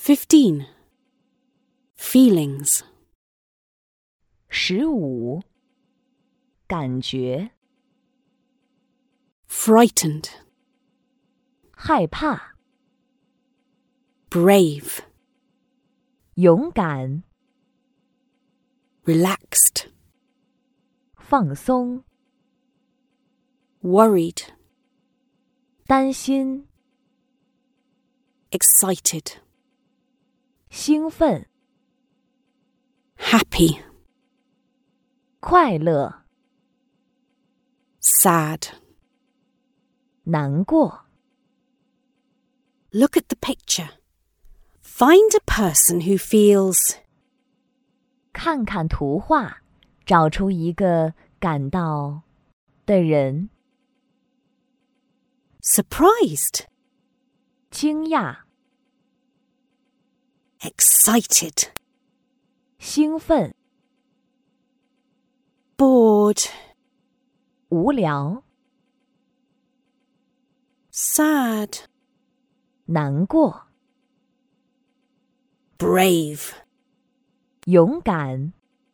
15. Feelings. 15. 感觉 Frightened. 害怕 Brave. 勇敢 Relaxed. 放松 Worried. 担心 Excited. 兴奋 Happy. 快乐 Sad. 难过 Look at the picture. Find a person who feels 看看图画，找出一个感到的人 surprised, 惊讶 excited, 兴奋 bored, 无聊 sad, 难过 brave, 勇敢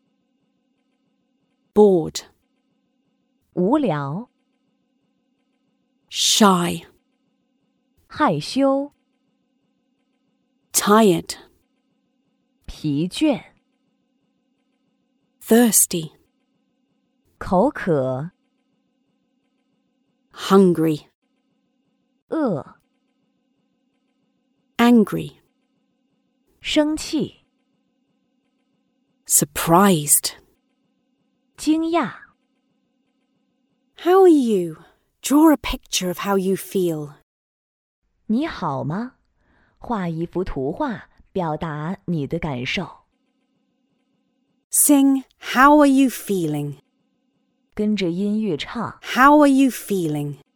bored, 无聊 shy, 害羞 tired, 疲倦 thirsty, 口渴 hungry, 饿 angry, 生气 surprised. 惊讶 How are you? Draw a picture of how you feel. 你好吗？画一幅图画，表达你的感受。 Sing, how are you feeling? 跟着音乐唱， How are you feeling?